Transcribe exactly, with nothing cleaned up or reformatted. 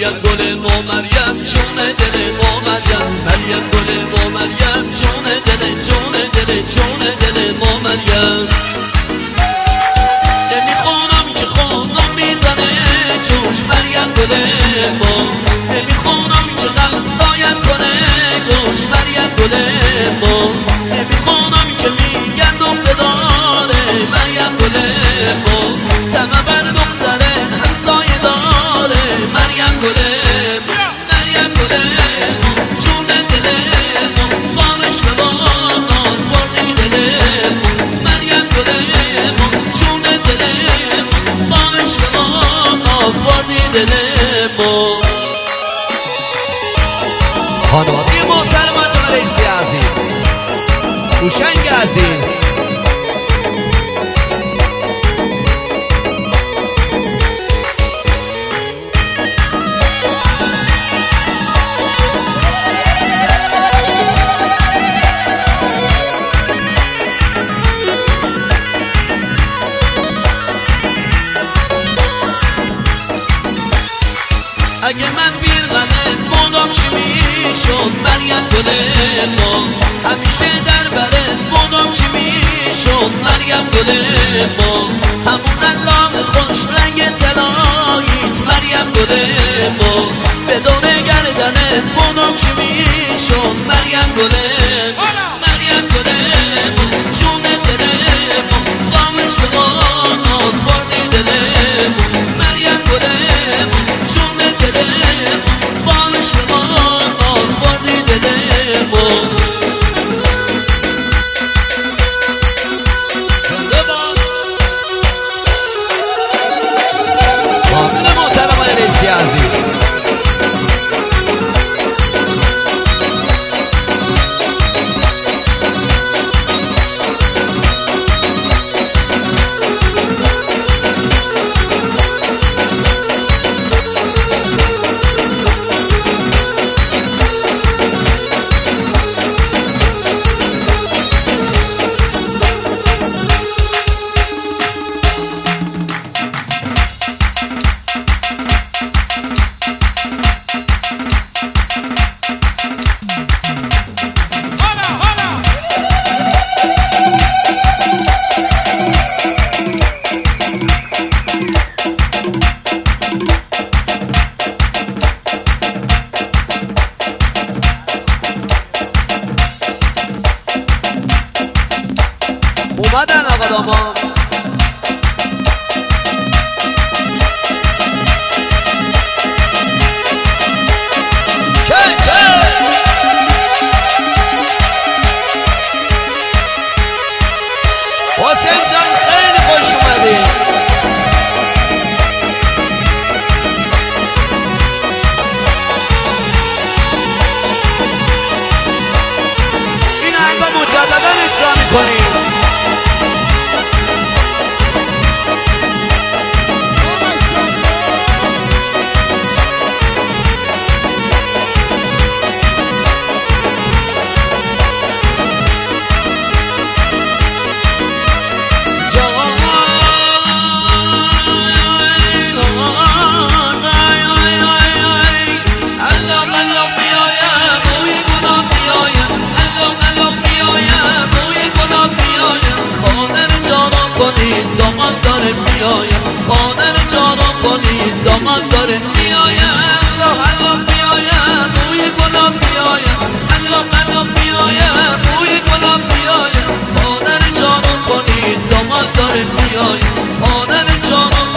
مریم گل ما مریم جون دل ما مریم مریم گل ما مریم جون دل جون دل جون دل ما مریم نمیخونم که خونم میزنه جوش مریم گل ما نمیخونم که قلب سایم کنه گوش مریم گل ما نمیخونم که میگن دخته داره مریم گل ما تمه بر دختره همسایه داره مریم گل مریم گل جون دل ما بالش به ما ناز بردی دل مریم گل جون دل ما بالش به ما ناز بردی دل ما خانواده محترم آقا رئیسی عزیز هوشنگ عزیز اگه من بیر غمت مادام چی میشد مریم گل ما همیشه در برت مادام چی میشد مریم گل ما همون الله خوش رنگ طلاییت مریم گل ما بدون گردنت مادام چی میشد مریم گل مریم گل ما جون دل ما دامش به ما ناز بردی دل ما مریم گل ما جون دل ما بالش به ما ناز بردی دل ما زنده باد خانواده محترم آقا رئیسی عزیز اومدن آقا داما حسین جان خیلی خوش اومدی این آهنگا مجددا اجرا میکنیم داماد داره میایم خانه رو جارا کنید داماد داره میایم الله الله میایم روی گلاب میایم الله الله میایم روی گلاب میایم خانه رو جارا کنید داماد داره میایم خانه رو جارا